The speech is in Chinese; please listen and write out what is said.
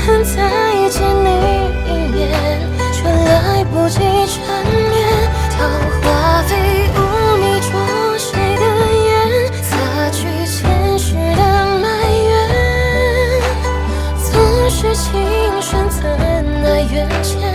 很再见你一面，却来不及缠绵。桃花飞舞，迷着谁的眼，擦去前世的埋怨。总是情深怎奈缘浅。